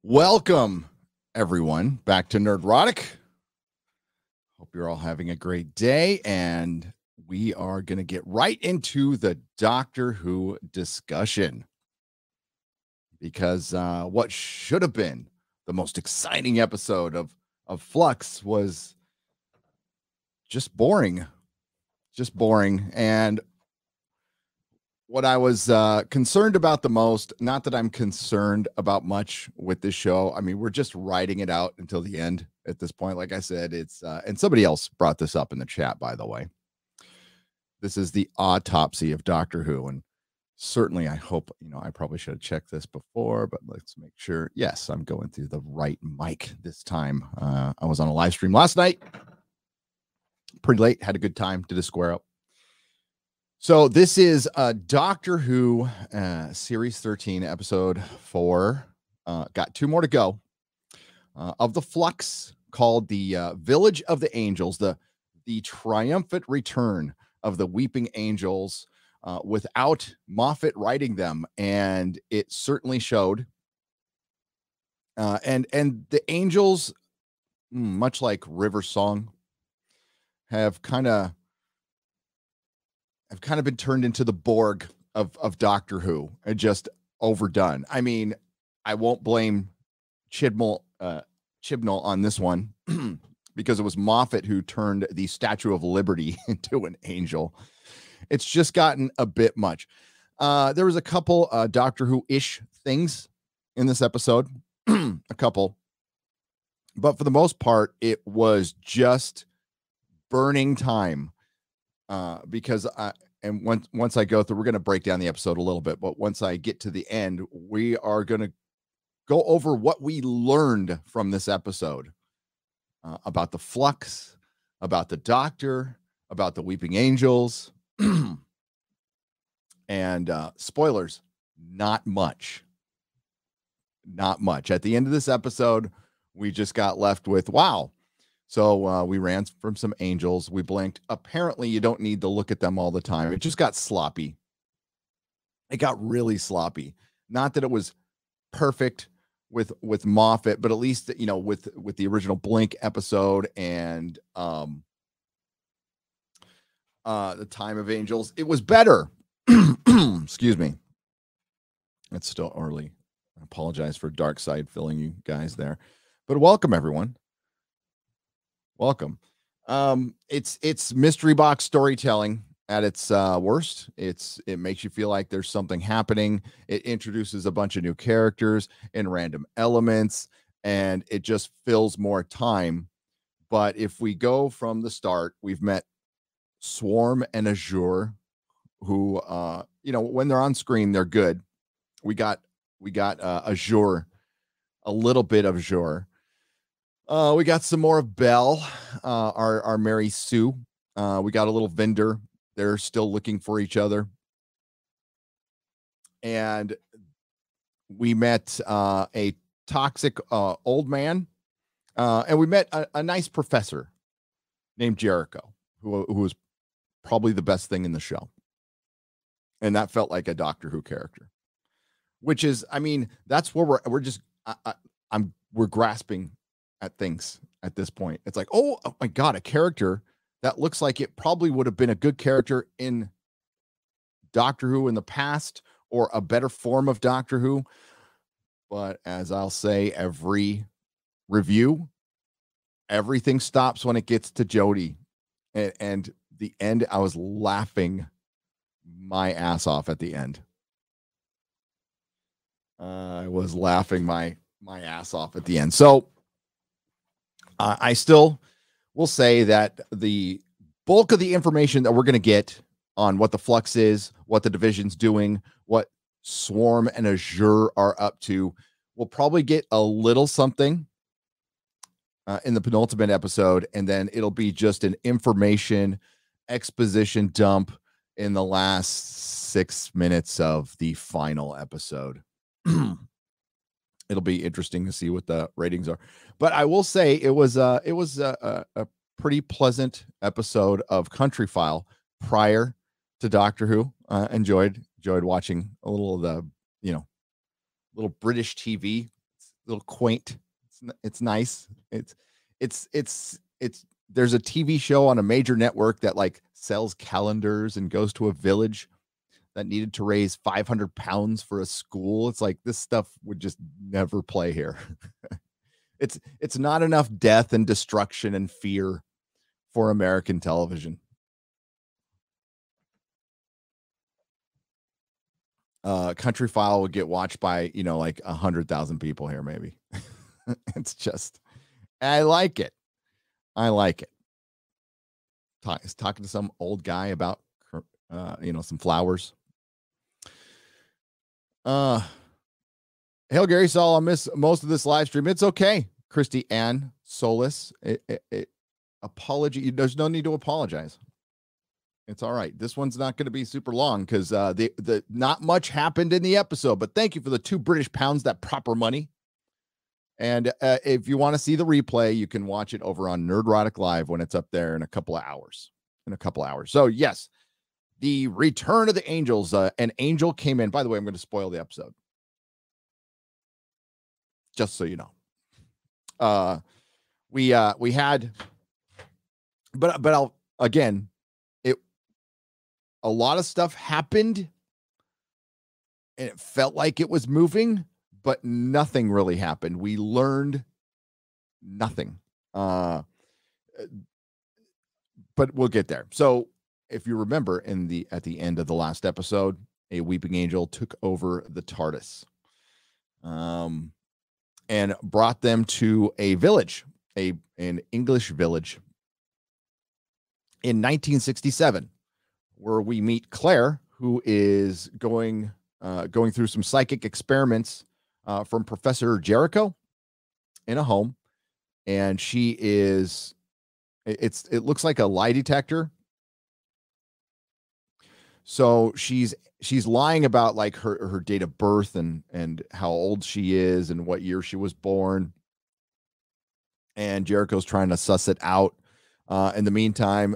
Welcome, everyone, back to Nerdrotic. Hope you're all having a great day, and we are going to get right into the Doctor Who discussion because what should have been the most exciting episode of Flux was just boring, and what I was concerned about the most, not that I'm concerned about much with this show. I mean, we're just riding it out until the end at this point. Like I said, it's and somebody else brought this up in the chat, by the way. This is the autopsy of Doctor Who. And certainly I hope, I probably should have checked this before, but let's make sure. Yes, I'm going through the right mic this time. I was on a live stream last night. Pretty late, had a good time, did a square up. So this is Doctor Who Series 13, Episode 4. Got 2 more to go. Of the Flux, called the Village of the Angels, the triumphant return of the Weeping Angels without Moffat writing them. And it certainly showed. And the Angels, much like River Song, have kind of been turned into the Borg of Doctor Who and just overdone. I mean, I won't blame Chibnall on this one because it was Moffat who turned the Statue of Liberty into an angel. It's just gotten a bit much. There was a couple Doctor Who-ish things in this episode, a couple, but for the most part, it was just burning time. Because once I go through, we're going to break down the episode a little bit, but once I get to the end, we are going to go over what we learned from this episode about the Flux, about the Doctor, about the Weeping Angels, and spoilers, not much. At the end of this episode, we just got left with, wow. So we ran from some angels. We blinked. Apparently, you don't need to look at them all the time. It just got sloppy. It got really sloppy. Not that it was perfect with Moffat, but at least, with the original Blink episode and the Time of Angels, it was better. Excuse me. It's still early. I apologize for Dark Side filling you guys there. But welcome, everyone. Welcome. It's mystery box storytelling at its worst. It makes you feel like there's something happening. It introduces a bunch of new characters and random elements, and it just fills more time. But if we go from the start, we've met Swarm and Azure, who when they're on screen, they're good. We got Azure, a little bit of Azure. We got some more of Belle, our Mary Sue. We got a little vendor. They're still looking for each other. And we met a toxic old man. And we met a nice professor named Jericho, who was probably the best thing in the show. And that felt like a Doctor Who character, which is, I mean, that's where we're grasping at things at this point. It's like, oh my God, a character that looks like it probably would have been a good character in Doctor Who in the past, or a better form of Doctor Who. But as I'll say, every review, everything stops when it gets to Jodie. And the end, I was laughing my ass off at the end. I was laughing my ass off at the end. So I still will say that the bulk of the information that we're going to get on what the Flux is, what the Division's doing, what Swarm and Azure are up to, we'll probably get a little something in the penultimate episode, and then it'll be just an information exposition dump in the last 6 minutes of the final episode. It'll be interesting to see what the ratings are, but I will say it was a pretty pleasant episode of Country File prior to Doctor Who. Enjoyed watching a little of the little British TV. little quaint. It's nice. It's there's a TV show on a major network that like sells calendars and goes to a village that needed to raise 500 pounds for a school. It's like this stuff would just never play here. It's not enough death and destruction and fear for American television. Country File would get watched by, like 100,000 people here, maybe. It's just, I like it. I like it. Talking to some old guy about, some flowers. Hail Gary Saul, I'll miss most of this live stream. It's okay. Christy Ann Solis. Apology. There's no need to apologize. It's all right. This one's not going to be super long because the not much happened in the episode, but thank you for the 2 British pounds, that proper money. And if you want to see the replay, you can watch it over on Nerdrotic Live when it's up there in a couple of hours. So yes, the Return of the Angels. An angel came in. By the way, I'm going to spoil the episode, just so you know. We had, but I'll again. A lot of stuff happened and it felt like it was moving, but nothing really happened. We learned nothing. But we'll get there. So if you remember at the end of the last episode, a weeping angel took over the TARDIS, and brought them to a village, an English village in 1967. Where we meet Claire, who is going through some psychic experiments from Professor Jericho in a home, and she is it looks like a lie detector. So she's lying about like her date of birth and how old she is and what year she was born, and Jericho's trying to suss it out. In the meantime,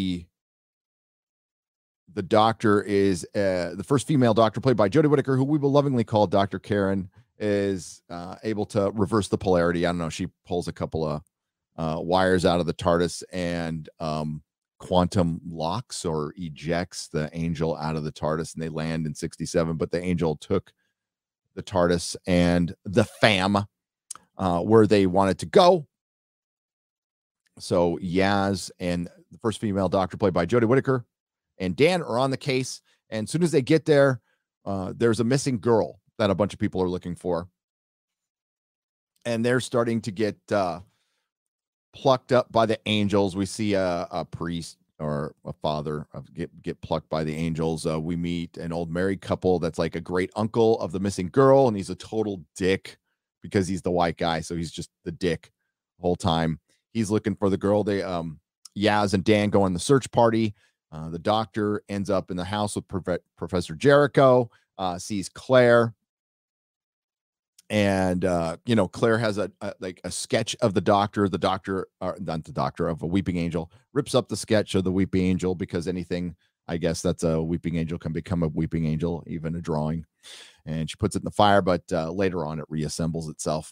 the doctor is the first female doctor, played by Jodie Whittaker, who we will lovingly call Dr. Karen, is able to reverse the polarity. I don't know. She pulls a couple of wires out of the TARDIS and quantum locks or ejects the angel out of the TARDIS, and they land in 67. But the angel took the TARDIS and the fam where they wanted to go. So Yaz and the first female doctor, played by Jodie Whittaker, and Dan are on the case. And as soon as they get there, there's a missing girl that a bunch of people are looking for. And they're starting to get plucked up by the angels. We see a priest or a father get plucked by the angels. We meet an old married couple that's like a great uncle of the missing girl, and he's a total dick because he's the white guy. So he's just the dick the whole time. He's looking for the girl. They Yaz and Dan go on the search party. The doctor ends up in the house with Professor Jericho, sees Claire. And, Claire has a sketch of the doctor, not the doctor, of a weeping angel, rips up the sketch of the weeping angel because anything, I guess that's a weeping angel can become a weeping angel, even a drawing. And she puts it in the fire, but later on it reassembles itself.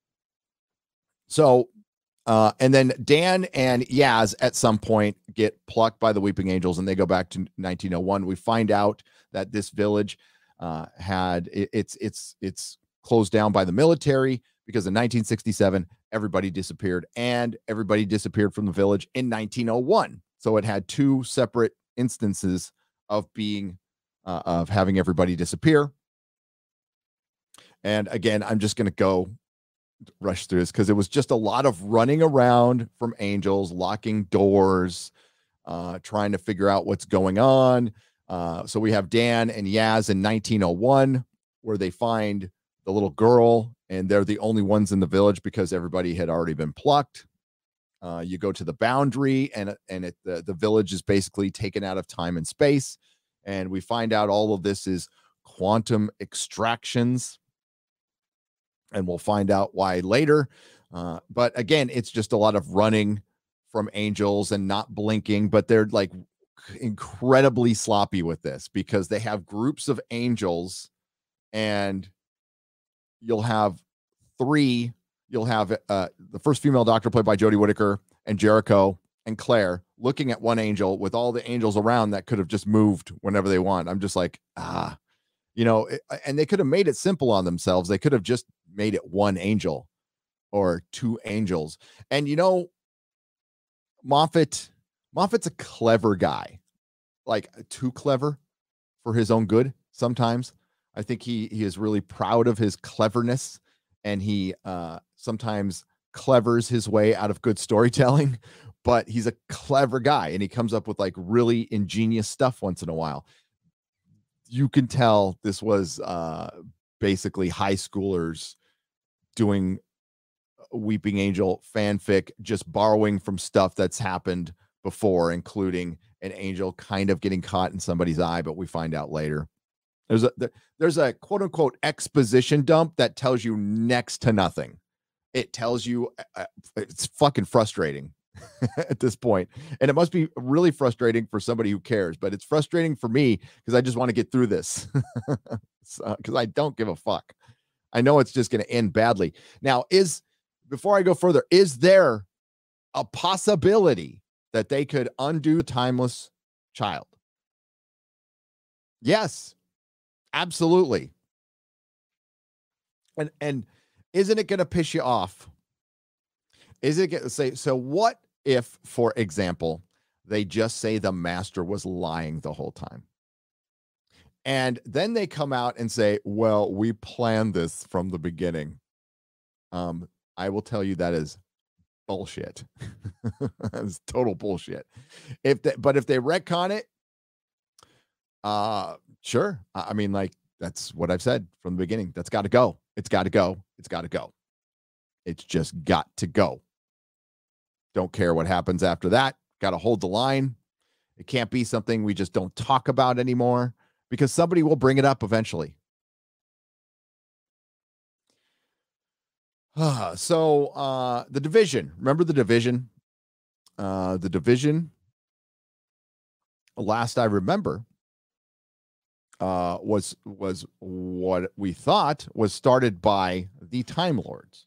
So, and then Dan and Yaz at some point get plucked by the weeping angels, and they go back to 1901. We find out that this village it's closed down by the military because in 1967 everybody disappeared, and everybody disappeared from the village in 1901. So it had 2 separate instances of being of having everybody disappear. And again, I'm just going to go rush through this because it was just a lot of running around from angels, locking doors, trying to figure out what's going on. So we have Dan and Yaz in 1901, where they find the little girl, and they're the only ones in the village because everybody had already been plucked. You go to the boundary, and the village is basically taken out of time and space. And we find out all of this is quantum extractions. And we'll find out why later. But again, it's just a lot of running from angels and not blinking, but they're like incredibly sloppy with this because they have groups of angels, and you'll have 3, you'll have the first female doctor played by Jodie Whittaker and Jericho and Claire looking at one angel with all the angels around that could have just moved whenever they want. I'm just like, and they could have made it simple on themselves. They could have just made it one angel or 2 angels. And Moffat's a clever guy, like too clever for his own good sometimes. I think he is really proud of his cleverness, and he sometimes clevers his way out of good storytelling, but he's a clever guy and he comes up with like really ingenious stuff once in a while. You can tell this was basically high schoolers doing Weeping Angel fanfic, just borrowing from stuff that's happened before, including an angel kind of getting caught in somebody's eye, but we find out later. There's a quote unquote exposition dump that tells you next to nothing. It tells you it's fucking frustrating at this point. And it must be really frustrating for somebody who cares, but it's frustrating for me because I just want to get through this because I don't give a fuck. I know it's just going to end badly. Now, before I go further, is there a possibility that they could undo the timeless child? Yes, absolutely. And isn't it going to piss you off? Is it going to say, so what if, for example, they just say the master was lying the whole time? And then they come out and say, well, we planned this from the beginning. I will tell you that is bullshit. That's total bullshit. But if they retcon it, sure. I mean, like, that's what I've said from the beginning. That's got to go. It's got to go. It's got to go. It's just got to go. Don't care what happens after that. Got to hold the line. It can't be something we just don't talk about anymore because somebody will bring it up eventually. So the Division. Remember the Division? The Division, last I remember, was what we thought was started by the Time Lords.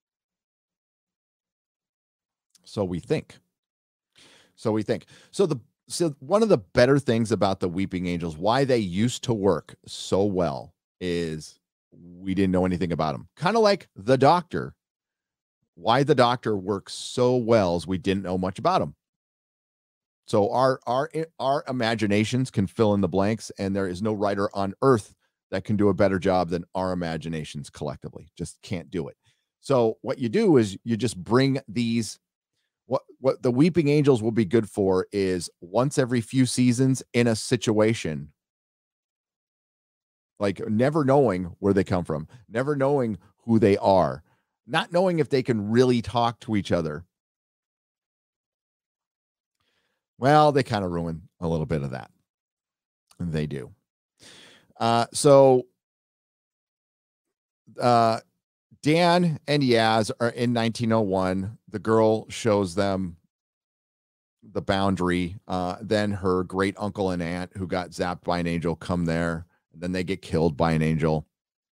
So we think. So one of the better things about the Weeping Angels, why they used to work so well, is we didn't know anything about them. Kind of like the Doctor. Why the Doctor works so well is we didn't know much about him. So our imaginations can fill in the blanks, and there is no writer on earth that can do a better job than our imaginations collectively. Just can't do it. So what you do is you just bring these. What the Weeping Angels will be good for is once every few seasons in a situation, like never knowing where they come from, never knowing who they are, not knowing if they can really talk to each other. Well, they kind of ruin a little bit of that. And they do. Dan and Yaz are in 1901. The girl shows them the boundary. Then her great uncle and aunt, who got zapped by an angel, come there. And then they get killed by an angel.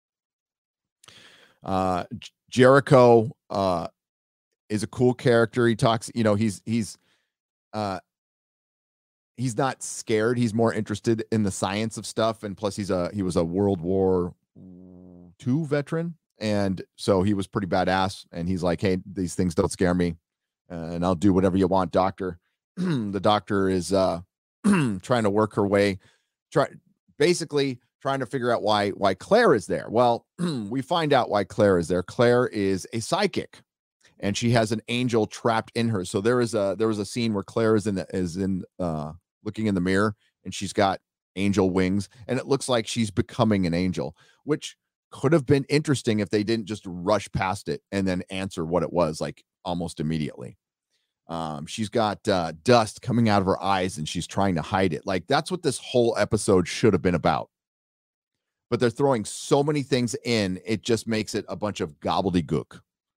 Jericho is a cool character. He talks, he's not scared. He's more interested in the science of stuff. And plus he was a World War II veteran. And so he was pretty badass. And he's like, hey, these things don't scare me. And I'll do whatever you want, doctor. The doctor is trying to work her way, basically trying to figure out why Claire is there. Well, we find out why Claire is there. Claire is a psychic, and she has an angel trapped in her. So there was a scene where Claire is looking in the mirror, and she's got angel wings, and it looks like she's becoming an angel, which could have been interesting if they didn't just rush past it and then answer what it was, like almost immediately. She's got dust coming out of her eyes, and she's trying to hide it. Like, that's what this whole episode should have been about. But they're throwing so many things in, it just makes it a bunch of gobbledygook.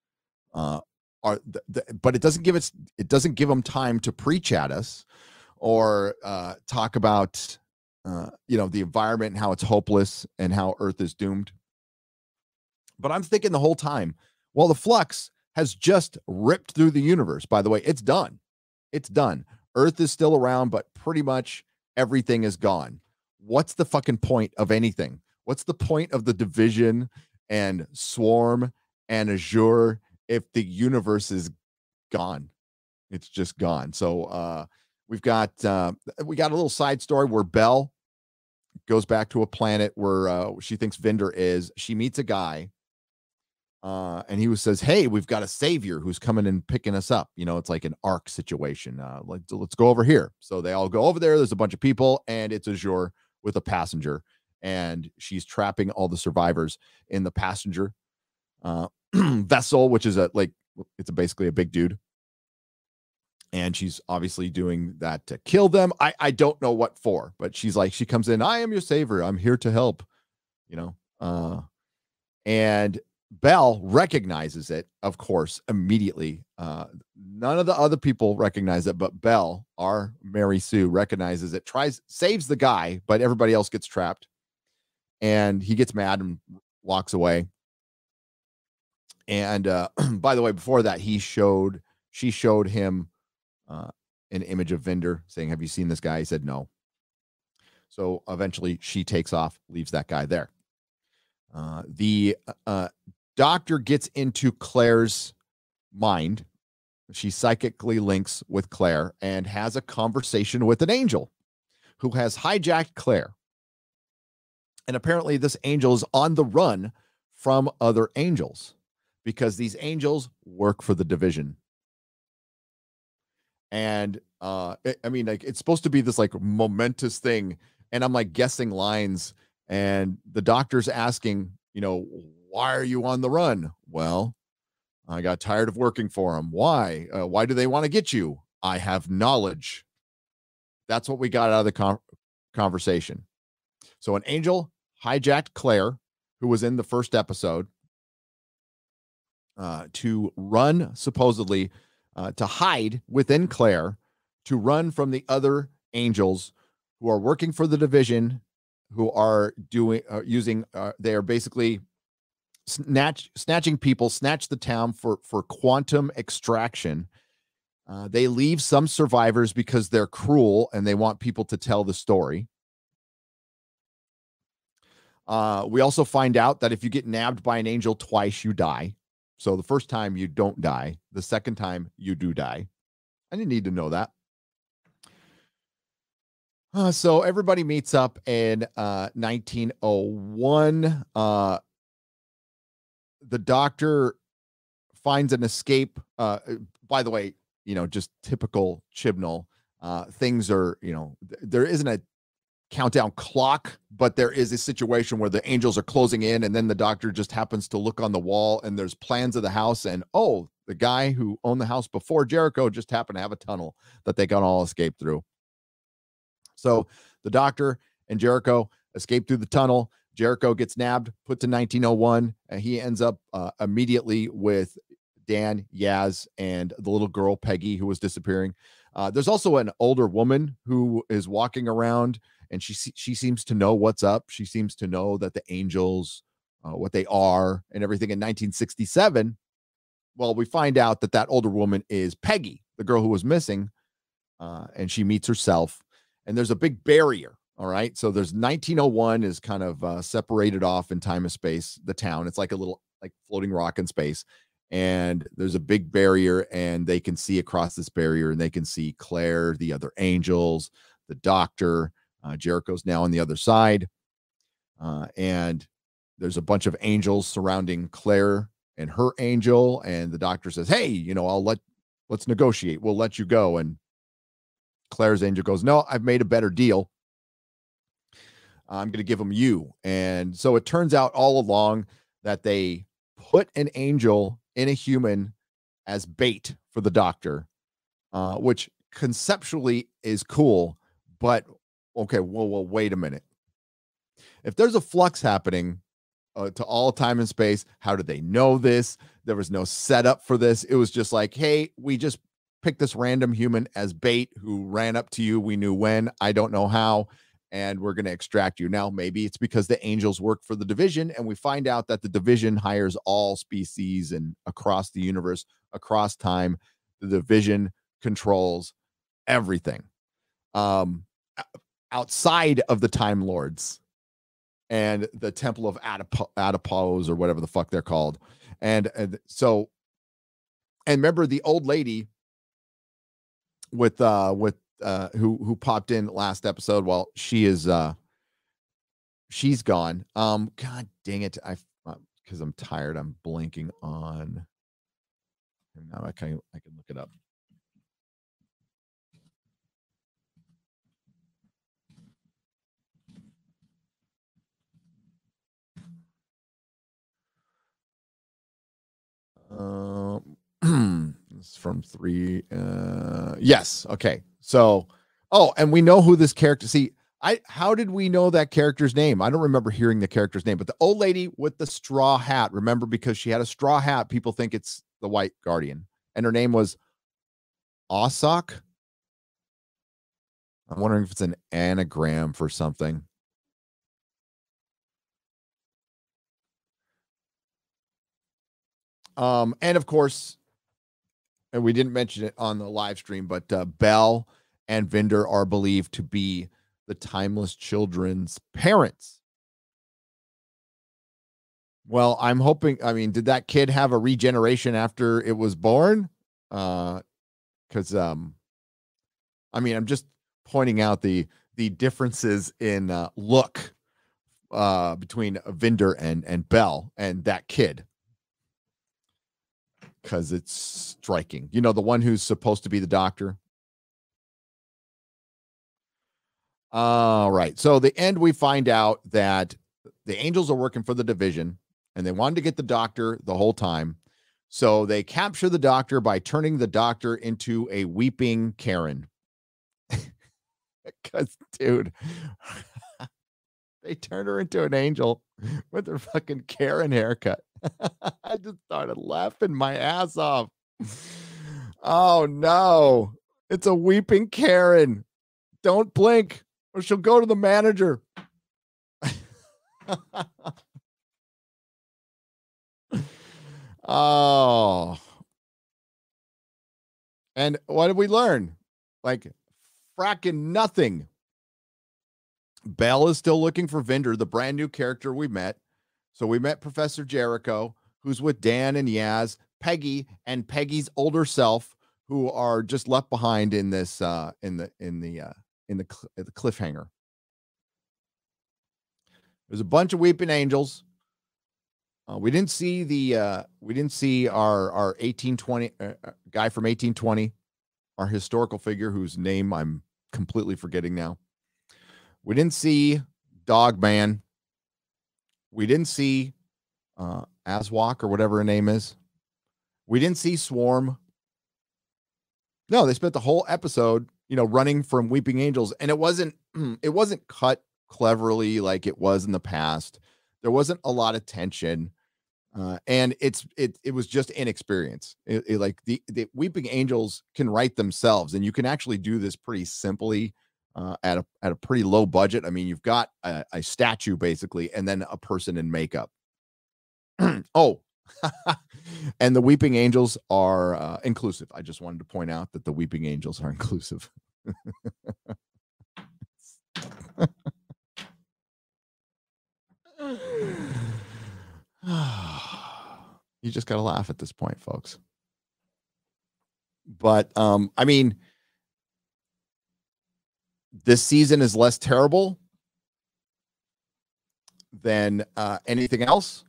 But it doesn't give them time to preach at us or talk about the environment and how it's hopeless and how Earth is doomed. But I'm thinking the whole time, Well, the flux has just ripped through the universe. By the way, it's done. It's done. Earth is still around, but pretty much everything is gone. What's the fucking point of anything? What's the point of the division and swarm and azure if the universe is gone? It's just gone. So we got a little side story where Belle goes back to a planet where she thinks Vinder is. She meets a guy, and he says, "Hey, we've got a savior who's coming and picking us up." You know, it's like an arc situation. Let's go over here. So they all go over there. There's a bunch of people, and it's Azure with a passenger, and she's trapping all the survivors in the passenger vessel, which is basically a big dude. And she's obviously doing that to kill them. I don't know what for, but she comes in, "I am your savior. I'm here to help," and Belle recognizes it, of course, immediately. None of the other people recognize it, but Belle, our Mary Sue, recognizes it, saves the guy, but everybody else gets trapped. And he gets mad and walks away. And by the way, before that, she showed him an image of Vinder saying, "Have you seen this guy?" He said no. So eventually she takes off, leaves that guy there. The doctor gets into Claire's mind. She psychically links with Claire and has a conversation with an angel who has hijacked Claire. And apparently this angel is on the run from other angels because these angels work for the division. And it's supposed to be this like momentous thing. And I'm like guessing lines, and the doctor's asking, "Why are you on the run?" "Well, I got tired of working for them." "Why? Why do they want to get you?" "I have knowledge." That's what we got out of the conversation. So an angel hijacked Claire, who was in the first episode, to run, supposedly, to hide within Claire, to run from the other angels who are working for the division, who are they are basically snatching people, snatch the town for quantum extraction. They leave some survivors because they're cruel and they want people to tell the story. We also find out that if you get nabbed by an angel twice, you die. So the first time you don't die. The second time you do die. I didn't need to know that. So everybody meets up in 1901. The doctor finds an escape. By the way, just typical Chibnall. Things are, there isn't a countdown clock, but there is a situation where the angels are closing in, and then the doctor just happens to look on the wall, and there's plans of the house, and the guy who owned the house before Jericho just happened to have a tunnel that they can all escape through. So the doctor and Jericho escape through the tunnel. Jericho gets nabbed, put to 1901, and he ends up immediately with Dan, Yaz, and the little girl, Peggy, who was disappearing. There's also an older woman who is walking around, and she seems to know what's up. She seems to know that the angels, what they are and everything. In 1967, well, we find out that older woman is Peggy, the girl who was missing, and she meets herself. And there's a big barrier. All right. So there's 1901 is kind of separated off in time and space, the town. It's like a little floating rock in space. And there's a big barrier, and they can see across this barrier, and they can see Claire, the other angels, the doctor. Jericho's now on the other side. And there's a bunch of angels surrounding Claire and her angel. And the doctor says, "Hey, let's negotiate. We'll let you go." And Claire's angel goes, "No, I've made a better deal. I'm going to give them you." And so it turns out all along that they put an angel in a human as bait for the doctor, which conceptually is cool. But okay, well, wait a minute. If there's a flux happening to all time and space, how did they know this? There was no setup for this. It was just like, hey, we just picked this random human as bait who ran up to you. We knew when. I don't know how. and we're going to extract you. Now, maybe it's because the angels work for the division, and we find out that the division hires all species and across the universe, across time. The division controls everything outside of the Time Lords and the Temple of Adipose or whatever the fuck they're called. And so, and remember the old lady with who popped in last episode. Well, she's gone. God dang it. Because I'm tired. I'm blanking on. And now I can look it up. It's from 3. Yes. Okay. So, and we know who this character. See, how did we know that character's name? I don't remember hearing the character's name, but the old lady with the straw hat. Remember, because she had a straw hat, people think it's the White Guardian, and her name was Ossock. I'm wondering if it's an anagram for something. And of course, and we didn't mention it on the live stream, but Belle and Vinder are believed to be the Timeless Children's parents. Well, I'm hoping, I mean, did that kid have a regeneration after it was born? Because I mean, I'm just pointing out the differences in look between Vinder and Belle and that kid. Because it's striking. You know, the one who's supposed to be the doctor. All right. So the end, we find out that the angels are working for the division, and they wanted to get the doctor the whole time. So they capture the doctor by turning the doctor into a weeping Karen. Because, dude, they turned her into an angel with her fucking Karen haircut. I just started laughing my ass off. Oh, no. It's a weeping Karen. Don't blink or she'll go to the manager. Oh. And what did we learn? Like, fracking nothing. Belle is still looking for Vinder, the brand new character we met. So we met Professor Jericho, who's with Dan and Yaz, Peggy, and Peggy's older self, who are just left behind in this in the cliffhanger. There's a bunch of weeping angels. We didn't see our 1820 guy from 1820, our historical figure whose name I'm completely forgetting now. We didn't see Dog Man. We didn't see Aswak or whatever her name is. We didn't see Swarm. No, they spent the whole episode, running from Weeping Angels, and it wasn't cut cleverly like it was in the past. There wasn't a lot of tension, and it was just inexperience. Like the Weeping Angels can write themselves, and you can actually do this pretty simply at a pretty low budget. I mean, you've got a statue basically, and then a person in makeup. Oh, and the Weeping Angels are inclusive. I just wanted to point out that the Weeping Angels are inclusive. You just got to laugh at this point, folks. But I mean, this season is less terrible than anything else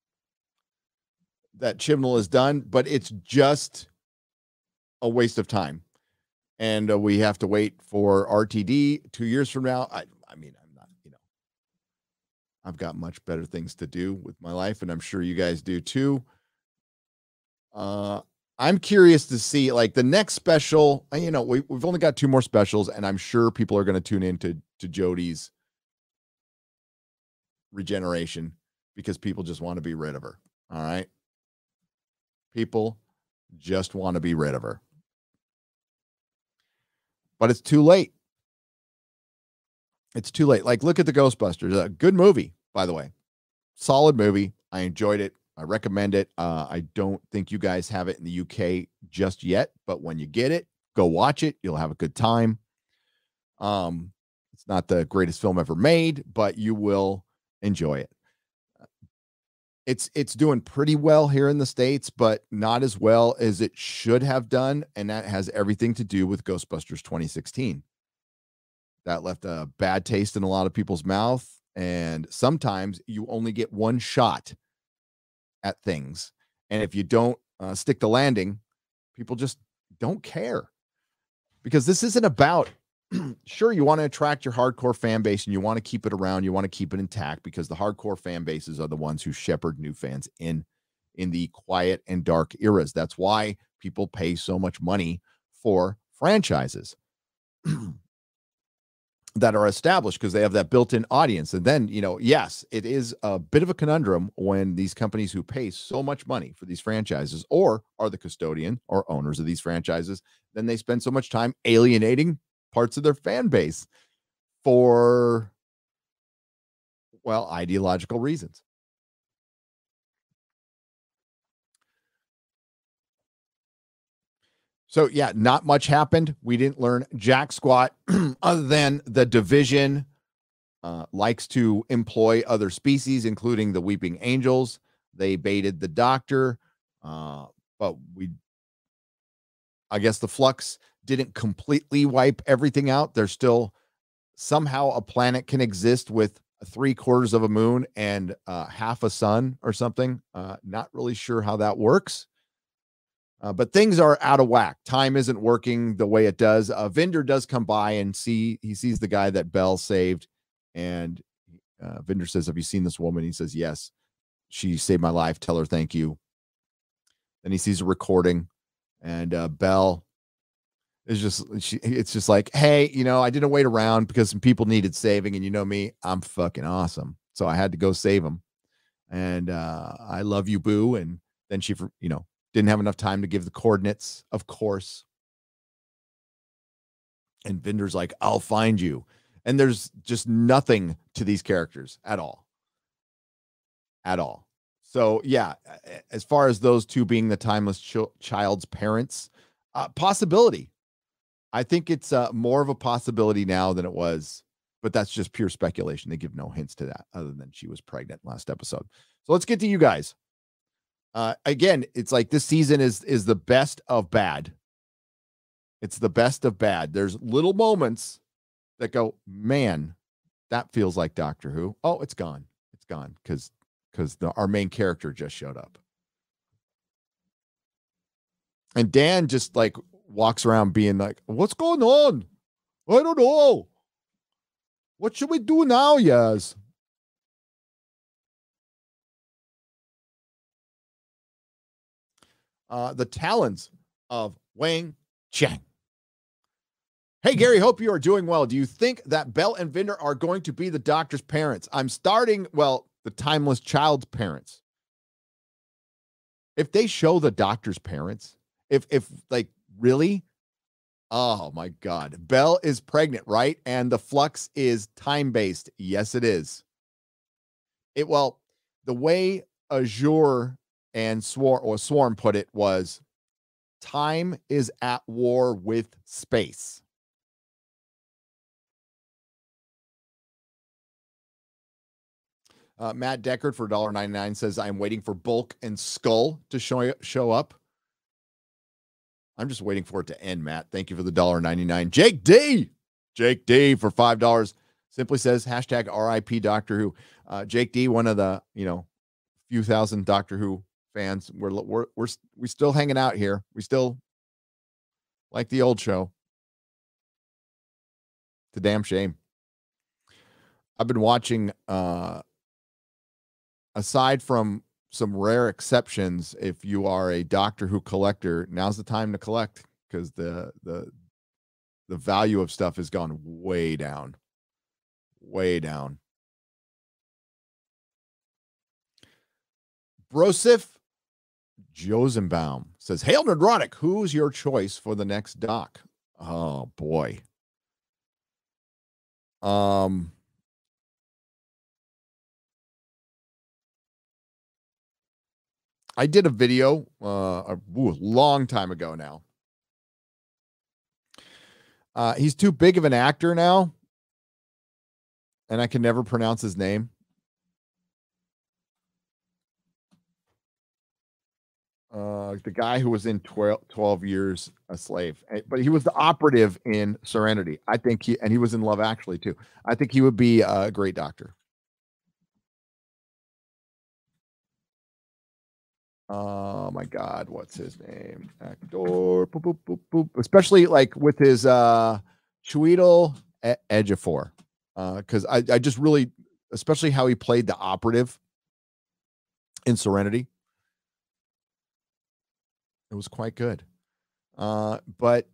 that Chibnall has done, but it's just a waste of time. And we have to wait for RTD 2 years from now. I mean, I'm not, I've got much better things to do with my life, and I'm sure you guys do too. I'm curious to see like the next special. We've only got 2 more specials, and I'm sure people are going to tune into Jodie's regeneration because people just want to be rid of her. All right. People just want to be rid of her. But it's too late. It's too late. Like, look at the Ghostbusters. A good movie, by the way. Solid movie. I enjoyed it. I recommend it. I don't think you guys have it in the UK just yet, but when you get it, go watch it. You'll have a good time. It's not the greatest film ever made, but you will enjoy it. It's doing pretty well here in the States, but not as well as it should have done, and that has everything to do with Ghostbusters 2016. That left a bad taste in a lot of people's mouth, and sometimes you only get one shot at things, and if you don't stick the landing, people just don't care, because this isn't about sure, you want to attract your hardcore fan base and you want to keep it around, you want to keep it intact, because the hardcore fan bases are the ones who shepherd new fans in the quiet and dark eras. That's why people pay so much money for franchises that are established, because they have that built-in audience. And then, yes, it is a bit of a conundrum when these companies who pay so much money for these franchises, or are the custodian or owners of these franchises, then they spend so much time alienating parts of their fan base for, well, ideological reasons. So yeah, not much happened. We didn't learn jack squat other than the Division likes to employ other species, including the Weeping Angels. They baited the Doctor, but I guess the Flux didn't completely wipe everything out. There's still somehow a planet can exist with 3/4 of a moon and half a sun or something. Not really sure how that works. But things are out of whack. Time isn't working the way it does. Vinder does come by and he sees the guy that Bell saved. And Vinder says, "Have you seen this woman?" He says, "Yes. She saved my life. Tell her thank you." Then he sees a recording, and Bell is it's just like, "Hey, I didn't wait around because some people needed saving. And you know me, I'm fucking awesome. So I had to go save them. And I love you, boo." And then she, didn't have enough time to give the coordinates, of course. And Vinder's like, "I'll find you." And there's just nothing to these characters at all. At all. So, yeah, as far as those two being the timeless child's parents, possibility. I think it's more of a possibility now than it was, but that's just pure speculation. They give no hints to that other than she was pregnant last episode. So let's get to you guys. Again, it's like this season is the best of bad. It's the best of bad. There's little moments that go, man, that feels like Doctor Who. Oh, it's gone. It's gone because our main character just showed up. And Dan just like walks around being like, "What's going on? I don't know. What should we do now, Yaz?" The talons of Wang Cheng. "Hey, Gary, hope you are doing well. Do you think that Bell and Vinder are going to be the Doctor's parents?" I'm starting, the timeless child's parents. If they show the Doctor's parents, if like, really? Oh my God. Bell is pregnant, right? And the Flux is time-based. Yes, it is. The way Azure and Swarm put it was, time is at war with space. Matt Deckard for $1.99 says, "I'm waiting for Bulk and Skull to show up." I'm just waiting for it to end, Matt. Thank you for the $1.99. Jake D for $5 simply says, #RIP Doctor Who. Jake D, one of the few thousand Doctor Who fans. We're still hanging out here. We still like the old show. It's a damn shame. I've been watching, aside from some rare exceptions, if you are a Doctor Who collector, now's the time to collect, because the value of stuff has gone way down. Way down. Brosif Josenbaum says, "Hail Nerdrotic, who's your choice for the next doc?" Oh boy. Um, I did a video long time ago now. He's too big of an actor now, and I can never pronounce his name. The guy who was in 12 Years a Slave, but he was the operative in Serenity. I think he was in Love Actually too. I think he would be a great doctor. Oh my God, what's his name? Actor, boop, boop, boop, boop. Especially like with his Chiwetel Ejiofor, because I just really, especially how he played the operative in Serenity, it was quite good. But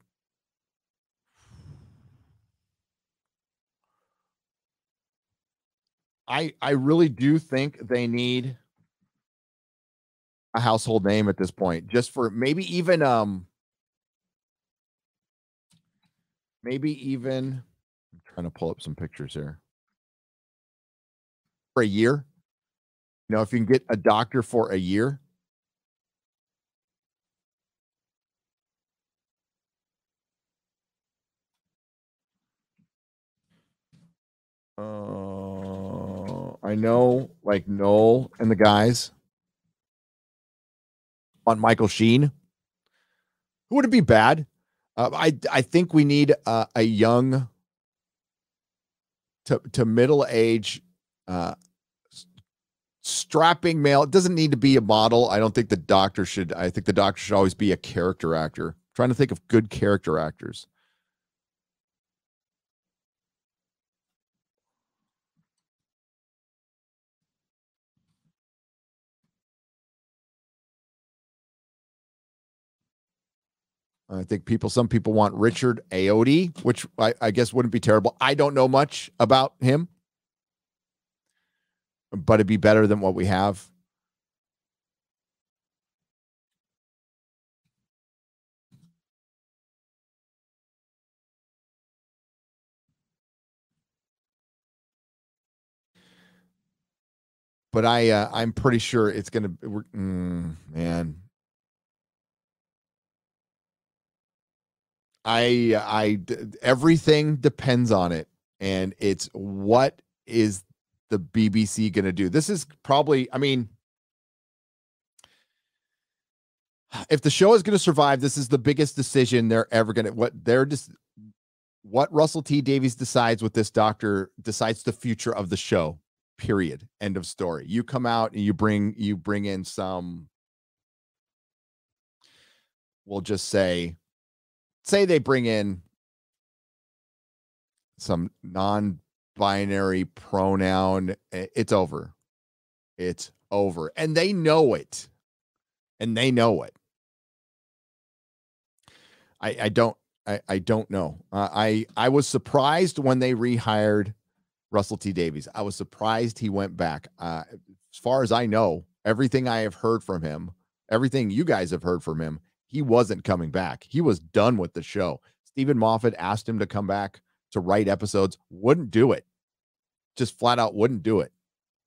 I really do think they need a household name at this point, just for maybe even I'm trying to pull up some pictures here. For a year. You know, if you can get a doctor for a year. I know like Noel and the guys on Michael Sheen. Who would it be bad? I think we need a young to middle age strapping male. It doesn't need to be a model. I don't think the doctor should. I think the doctor should always be a character actor. I'm trying to think of good character actors. I think some people want Richard Ayoade, which I guess wouldn't be terrible. I don't know much about him, but it'd be better than what we have. But I'm pretty sure it's gonna. Man, everything depends on it, and it's what is the BBC going to do? This is probably, I mean, if the show is going to survive, this is the biggest decision they're ever going to. What Russell T Davies decides with this doctor decides the future of the show. Period. End of story. You come out and you bring in some. We'll just say they bring in some non-binary pronoun. It's over. It's over, and they know it. I don't know. I was surprised when they rehired Russell T Davies. I was surprised he went back. As far as I know, everything I have heard from him, everything you guys have heard from him, he wasn't coming back. He was done with the show. Stephen Moffat asked him to come back to write episodes, wouldn't do it. Just flat out wouldn't do it.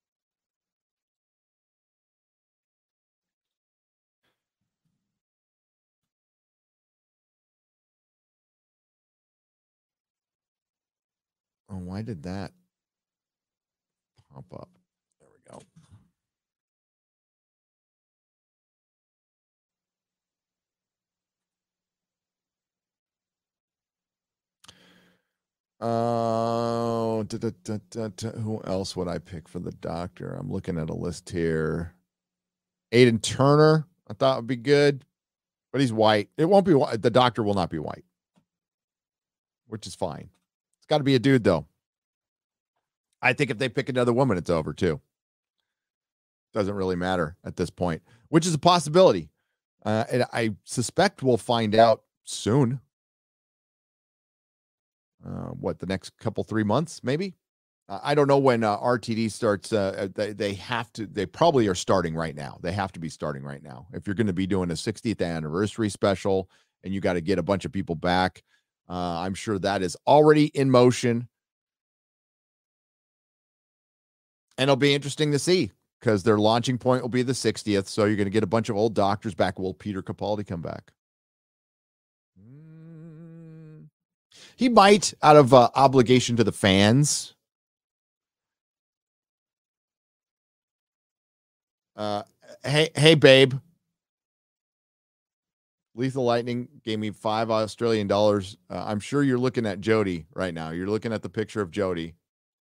Oh, why did that pop up? There we go. Oh, who else would I pick for the doctor? I'm looking at a list here. Aiden Turner, I thought would be good, but he's white. It won't be white. The doctor will not be white, which is fine. It's got to be a dude, though. I think if they pick another woman, it's over too. Doesn't really matter at this point, which is a possibility. And I suspect we'll find out soon. What, the next couple 3 months, maybe? I don't know when RTD starts. They probably are starting right now. They have to be starting right now. If you're going to be doing a 60th anniversary special and you got to get a bunch of people back, I'm sure that is already in motion. And it'll be interesting to see because their launching point will be the 60th. So you're going to get a bunch of old doctors back. Will Peter Capaldi come back? He might, out of obligation to the fans. Hey, babe. Lethal Lightning gave me $5 Australian. I'm sure you're looking at Jody right now. You're looking at the picture of Jody.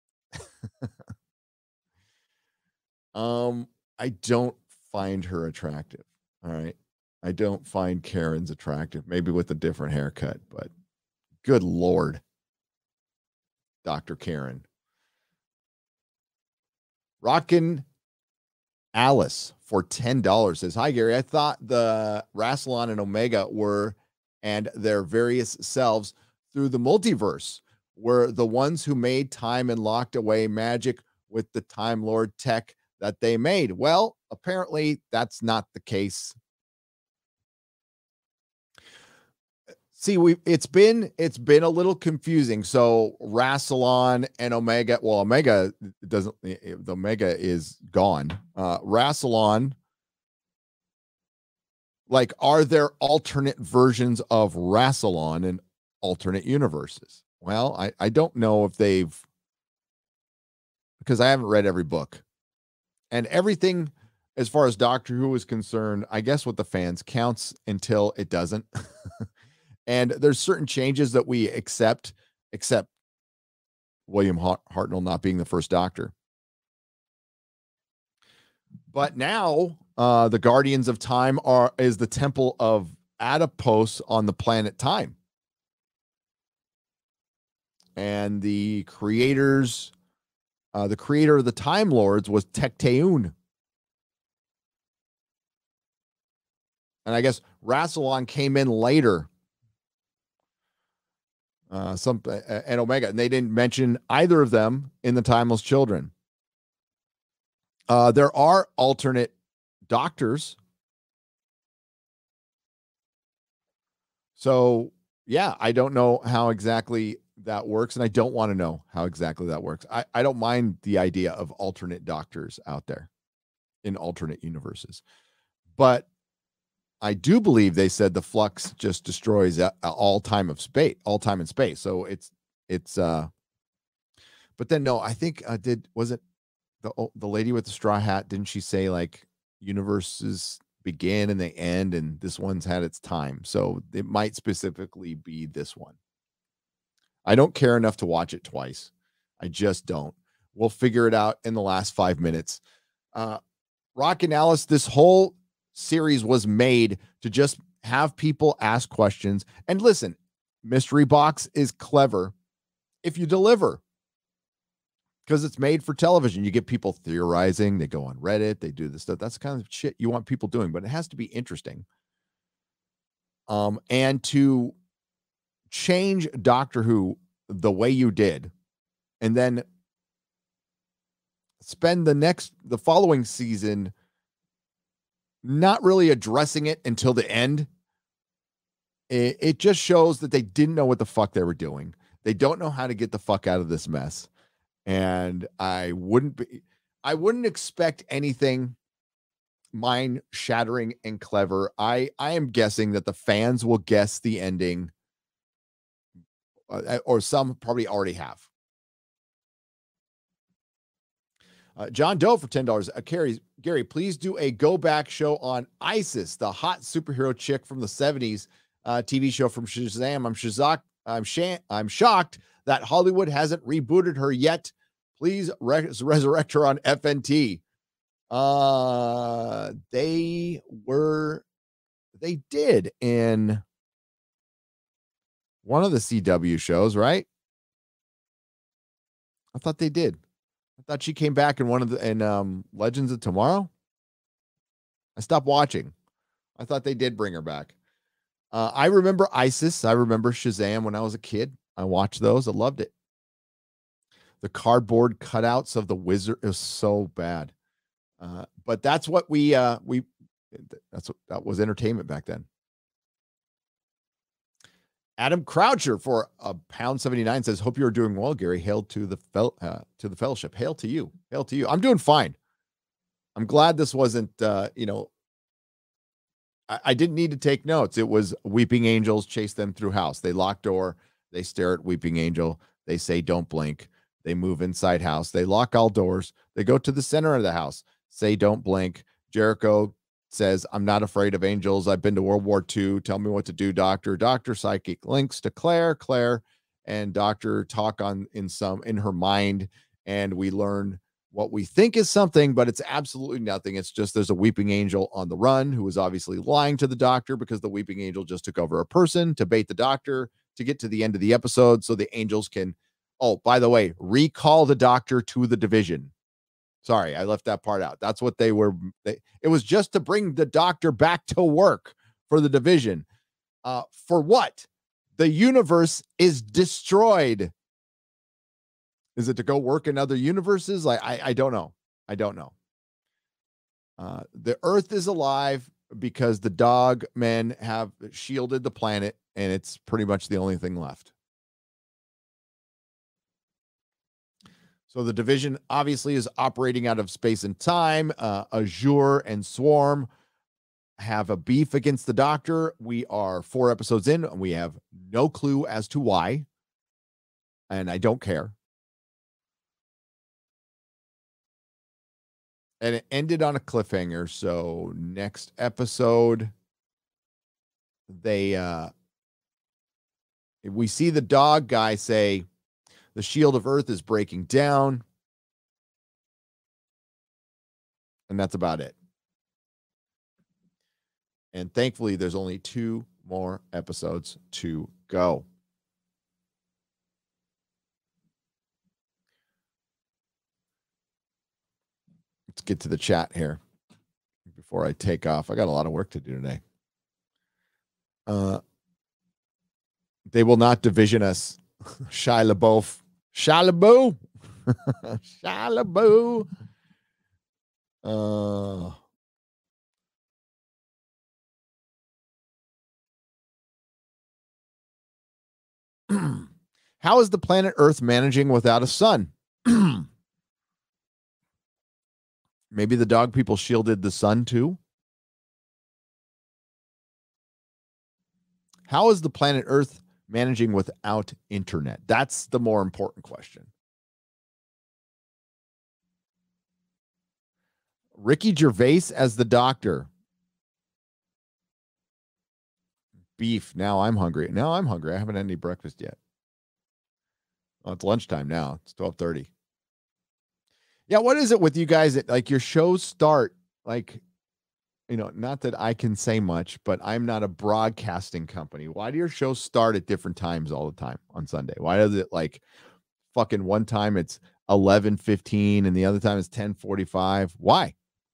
I don't find her attractive. All right. I don't find Karen's attractive, maybe with a different haircut, but good Lord. Dr. Karen. Rockin' Alice for $10 says, hi, Gary. I thought the Rassilon and Omega were and their various selves through the multiverse were the ones who made time and locked away magic with the Time Lord tech that they made. Well, apparently that's not the case. See, it's been a little confusing. So Rassilon and Omega, well, Omega doesn't, the Omega is gone. Rassilon, like, are there alternate versions of Rassilon in alternate universes? Well, I don't know if they've, because I haven't read every book. And everything as far as Doctor Who is concerned, I guess with the fans counts until it doesn't. And there's certain changes that we accept, except William Hartnell not being the first Doctor. But now the Guardians of Time is the Temple of Adipose on the planet Time. And the creator of the Time Lords was Tecteun. And I guess Rassilon came in later. And Omega, and they didn't mention either of them in the Timeless Children. There are alternate doctors. So, yeah, I don't know how exactly that works, and I don't want to know how exactly that works. I don't mind the idea of alternate doctors out there in alternate universes. But I do believe they said the flux just destroys all time and space. So it's but then no, I think was it the lady with the straw hat? Didn't she say like universes begin and they end, and this one's had its time? So it might specifically be this one. I don't care enough to watch it twice. I just don't. We'll figure it out in the last 5 minutes. Rockin' Alice, this whole series was made to just have people ask questions. And listen, Mystery Box is clever if you deliver, because it's made for television. You get people theorizing, they go on Reddit, they do this stuff. That's the kind of shit you want people doing, but it has to be interesting. And to change Doctor Who the way you did, and then spend the following season not really addressing it until the end, it just shows that they didn't know what the fuck they were doing. They don't know how to get the fuck out of this mess. And I wouldn't expect anything mind shattering and clever. I am guessing that the fans will guess the ending, or some probably already have. John Doe for $10. Gary, please do a go back show on Isis, the hot superhero chick from the 70s TV show from Shazam. I'm shocked that Hollywood hasn't rebooted her yet. Please resurrect her on FNT. They did in one of the CW shows, right? I thought they did. I thought she came back in one of the Legends of Tomorrow. I stopped watching. I thought they did bring her back. I remember Isis. I remember Shazam when I was a kid. I watched those. I loved it. The cardboard cutouts of the wizard is so bad. But that's what that was entertainment back then. Adam Croucher for a pound 79 says, "Hope you're doing well, Gary. Hail to the fellowship. Hail to you. Hail to you. I'm doing fine. I'm glad this wasn't, I didn't need to take notes. It was weeping angels chase them through house. They lock door. They stare at weeping angel. They say, don't blink. They move inside house. They lock all doors. They go to the center of the house. Say, don't blink. Jericho says, I'm not afraid of angels. I've been to World War II. Tell me what to do, doctor. Doctor psychic links to Claire, and doctor talk in her mind. And we learn what we think is something, but it's absolutely nothing. It's just there's a weeping angel on the run who is obviously lying to the doctor because the weeping angel just took over a person to bait the doctor to get to the end of the episode so the angels can, oh, by the way, recall the doctor to the division. Sorry, I left that part out. That's what it was just to bring the doctor back to work for the division. For what? The universe is destroyed. Is it to go work in other universes? I don't know. I don't know. The Earth is alive because the dog men have shielded the planet, and it's pretty much the only thing left. So the division obviously is operating out of space and time. Azure and Swarm have a beef against the doctor. We are 4 episodes in, and we have no clue as to why. And I don't care. And it ended on a cliffhanger. So next episode, we see the dog guy say, the shield of Earth is breaking down. And that's about it. And thankfully, there's only 2 more episodes to go. Let's get to the chat here before I take off. I got a lot of work to do today. They will not division us. Shia LaBeouf. Shia LaBeouf. Shia LaBeouf. How is the planet Earth managing without a sun? Maybe the dog people shielded the sun too? How is the planet Earth managing without internet? That's the more important question. Ricky Gervais as the doctor. Beef. Now I'm hungry. I haven't had any breakfast yet. Oh, it's lunchtime now. It's 12:30. Yeah, what is it with you guys that like your shows start like, not that I can say much, but I'm not a broadcasting company. Why do your shows start at different times all the time on Sunday? Why does it like fucking one time it's 11:15 and the other time it's 10:45? Why?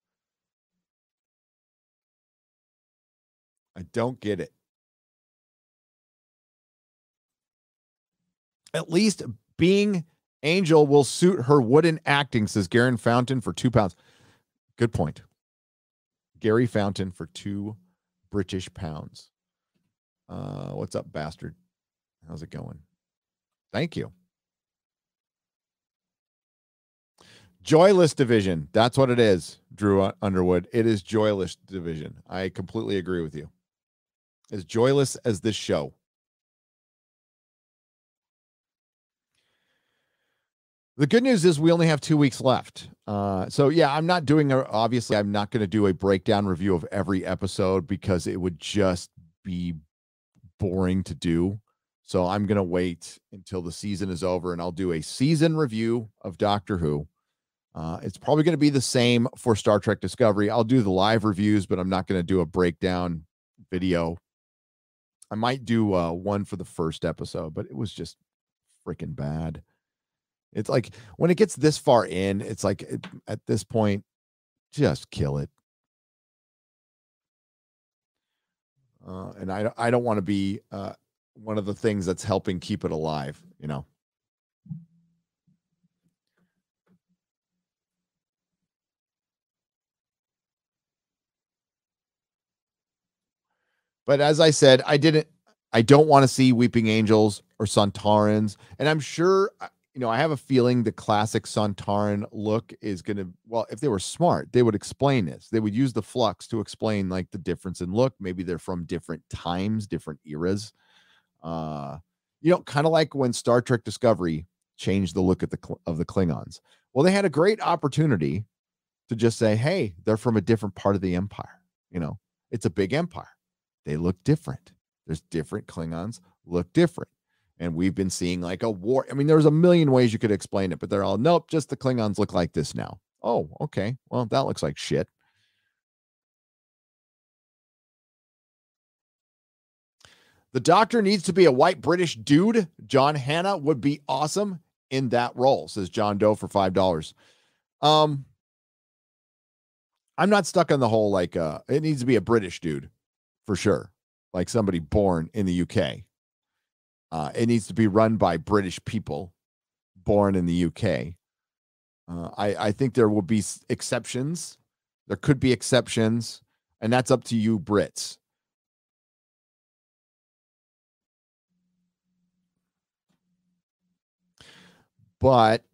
I don't get it. At least being Angel will suit her wooden acting, says Garen Fountain for £2. Good point. Gary Fountain for 2 British pounds. What's up, bastard? How's it going? Thank you. Joyless division. That's what it is, Drew Underwood. It is joyless division. I completely agree with you. As joyless as this show. The good news is we only have 2 weeks left. So yeah, I'm not obviously I'm not going to do a breakdown review of every episode because it would just be boring to do. So I'm going to wait until the season is over and I'll do a season review of Doctor Who. It's probably going to be the same for Star Trek Discovery. I'll do the live reviews, but I'm not going to do a breakdown video. I might do one for the first episode, but it was just freaking bad. It's like when it gets this far in, it's like at this point, just kill it. And I don't want to be one of the things that's helping keep it alive, But as I said, I didn't I don't want to see Weeping Angels or Sontarans. And I'm sure, I have a feeling the classic Sontaran look is going to, well, if they were smart, they would explain this. They would use the flux to explain like the difference in look. Maybe they're from different times, different eras. Kind of like when Star Trek Discovery changed the look of the Klingons. Well, they had a great opportunity to just say, hey, they're from a different part of the empire. It's a big empire. They look different. There's different Klingons look different. And we've been seeing like a war. I mean, there's a million ways you could explain it, but they're all, nope, just the Klingons look like this now. Oh, okay. Well, that looks like shit. The Doctor needs to be a white British dude. John Hannah would be awesome in that role, says John Doe for $5. I'm not stuck on the whole, like, it needs to be a British dude for sure. Like somebody born in the UK. It needs to be run by British people born in the UK. I think there will be exceptions. There could be exceptions, and that's up to you, Brits. But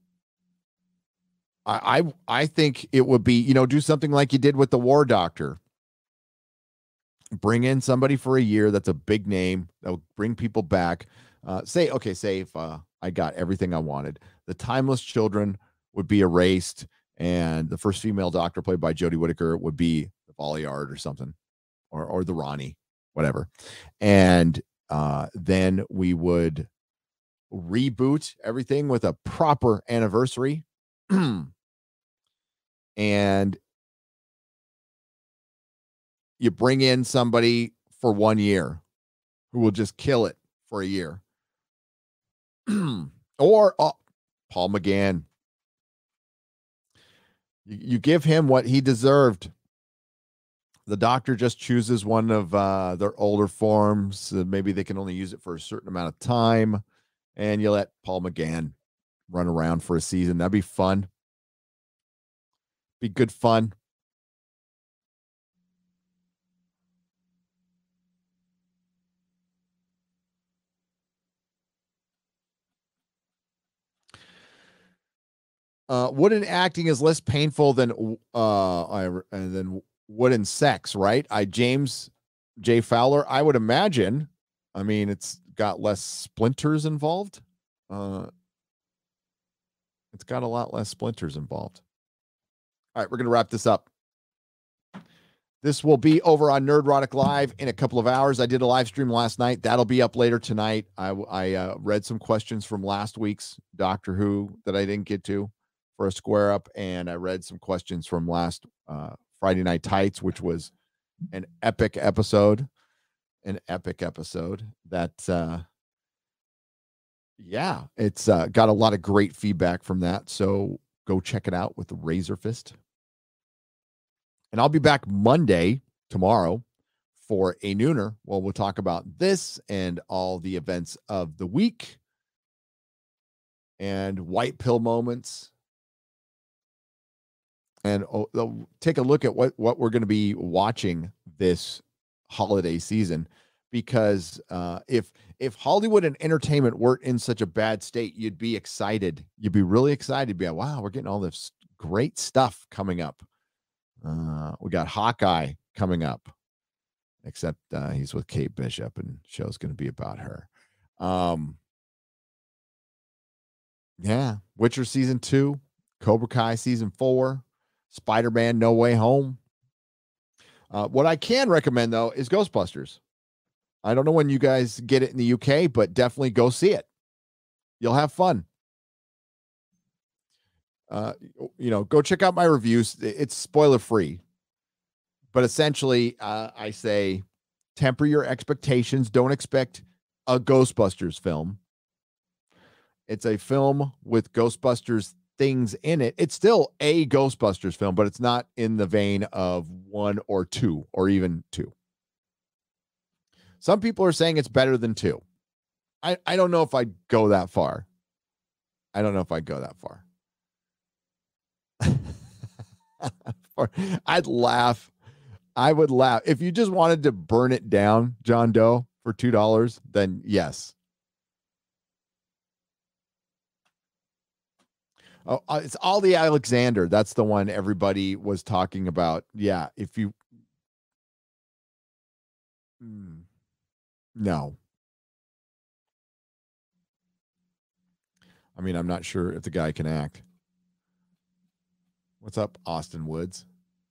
I think it would be, do something like you did with the War Doctor. Bring in somebody for a year that's a big name that will bring people back. Say if I got everything I wanted, the Timeless Children would be erased, and the first female Doctor, played by Jodie Whittaker, would be the Valeyard or something, or the Ronnie, whatever. And then we would reboot everything with a proper anniversary. And you bring in somebody for 1 year who will just kill it for a year. Or Paul McGann. You give him what he deserved. The Doctor just chooses one of their older forms. Maybe they can only use it for a certain amount of time. And you let Paul McGann run around for a season. That'd be fun. Be good fun. Wooden acting is less painful than wooden sex, right? James J. Fowler, I would imagine. I mean, it's got less splinters involved. It's got a lot less splinters involved. All right, we're going to wrap this up. This will be over on Nerdrotic Live in a couple of hours. I did a live stream last night. That'll be up later tonight. I read some questions from last week's Doctor Who that I didn't get to for a square up, and I read some questions from last Friday Night Tights, which was an epic episode. That it's got a lot of great feedback from that. So go check it out with the Razor Fist. And I'll be back Monday, tomorrow, for a nooner. Well, we'll talk about this and all the events of the week and white pill moments. And take a look at what we're going to be watching this holiday season. Because if Hollywood and entertainment weren't in such a bad state, you'd be excited. You'd be really excited. Be like, wow, we're getting all this great stuff coming up. We got Hawkeye coming up, except he's with Kate Bishop, and the show's going to be about her. Witcher season 2, Cobra Kai season 4, Spider-Man No Way Home. What I can recommend though is Ghostbusters. I don't know when you guys get it in the UK, but definitely go see it. You'll have fun. Go check out my reviews. It's spoiler free, but essentially, I say temper your expectations. Don't expect a Ghostbusters film. It's a film with Ghostbusters things in it. It's still a Ghostbusters film, but it's not in the vein of 1 or 2 or even 2. Some people are saying it's better than 2. I don't know if I'd go that far. I'd laugh. I would laugh. If you just wanted to burn it down, John Doe, for $2, then yes. Oh, it's Ollie Alexander. That's the one everybody was talking about. Yeah, if you no. I mean, I'm not sure if the guy can act. What's up, Austin Woods?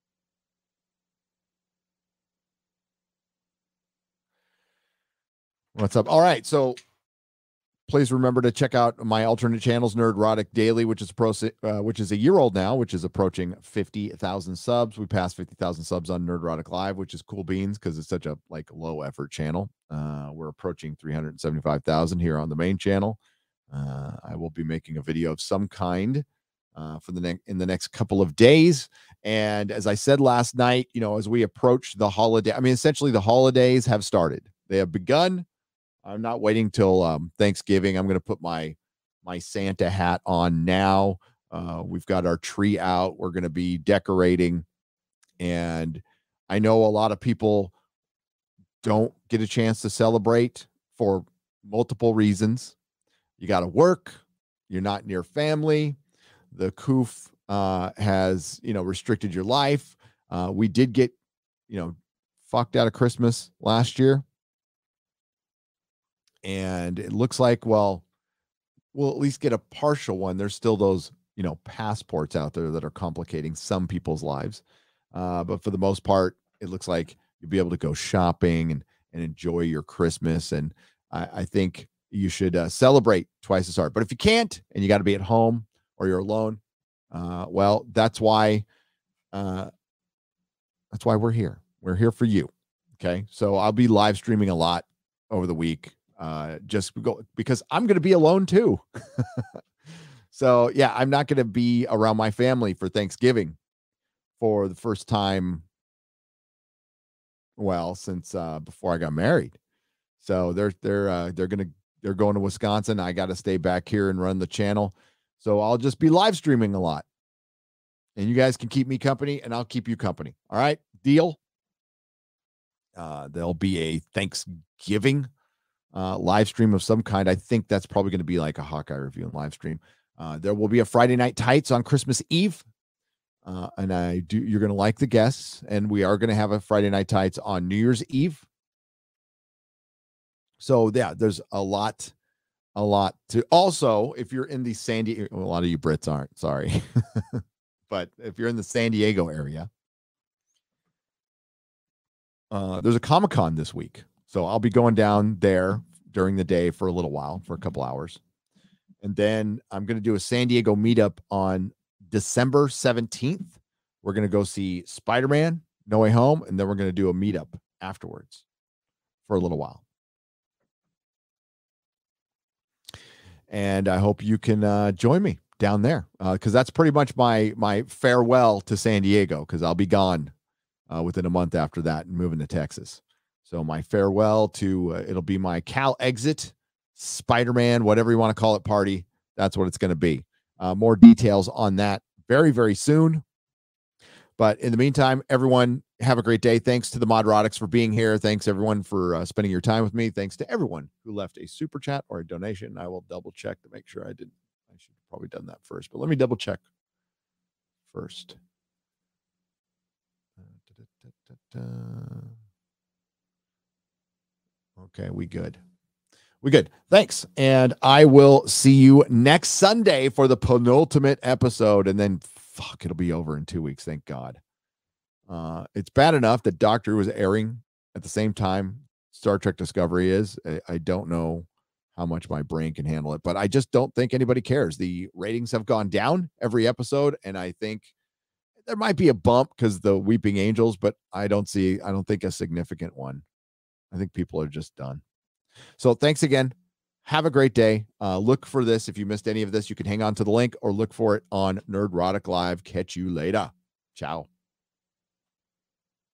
What's up? All right, so please remember to check out my alternate channels, Nerdrotic Daily, which is a year old now, which is approaching 50,000 subs. We passed 50,000 subs on Nerdrotic Live, which is cool beans because it's such a low effort channel. We're approaching 375,000 here on the main channel. I will be making a video of some kind in the next couple of days. And as I said last night, as we approach the holiday, I mean, essentially the holidays have started. They have begun. I'm not waiting till Thanksgiving. I'm going to put my Santa hat on now. We've got our tree out. We're going to be decorating. And I know a lot of people don't get a chance to celebrate for multiple reasons. You got to work. You're not near family. The coof has, restricted your life. We did get, fucked out of Christmas last year. And it looks like, we'll at least get a partial one. There's still those, passports out there that are complicating some people's lives. But for the most part, it looks like you'll be able to go shopping and enjoy your Christmas. And I think you should celebrate twice as hard. But if you can't, and you got to be at home or you're alone, that's why we're here. We're here for you. Okay. So I'll be live streaming a lot over the week. Because I'm going to be alone too. So yeah, I'm not going to be around my family for Thanksgiving for the first time. Since before I got married. So they're going to Wisconsin. I got to stay back here and run the channel. So I'll just be live streaming a lot. And you guys can keep me company and I'll keep you company. All right. Deal. There'll be a Thanksgiving live stream of some kind. I think that's probably going to be like a Hawkeye review and live stream. There will be a Friday Night Tights on Christmas Eve. And you're going to like the guests, and we are going to have a Friday Night Tights on New Year's Eve. So yeah, there's a lot to also, if you're in the San Diego, a lot of you Brits aren't, sorry. But if you're in the San Diego area, there's a Comic-Con this week. So I'll be going down there during the day for a little while, for a couple hours. And then I'm going to do a San Diego meetup on December 17th. We're going to go see Spider-Man, No Way Home, and then we're going to do a meetup afterwards for a little while. And I hope you can join me down there because that's pretty much my farewell to San Diego, because I'll be gone within a month after that and moving to Texas. So my farewell to it'll be my Cal exit, Spider-Man, whatever you want to call it, party. That's what it's going to be. More details on that very, very soon. But in the meantime, everyone have a great day. Thanks to the Modrotics for being here. Thanks everyone for spending your time with me. Thanks to everyone who left a super chat or a donation. I will double check to make sure I didn't. I should have probably done that first, but let me double check first. Okay, we good. We good. Thanks. And I will see you next Sunday for the penultimate episode. And then it'll be over in 2 weeks. Thank God. It's bad enough that Doctor Who is airing at the same time Star Trek Discovery is. I don't know how much my brain can handle it, but I just don't think anybody cares. The ratings have gone down every episode, and I think there might be a bump because the Weeping Angels, but I don't think a significant one. I think people are just done. So thanks again. Have a great day. Look for this. If you missed any of this, you can hang on to the link or look for it on Nerdrotic Live. Catch you later. Ciao.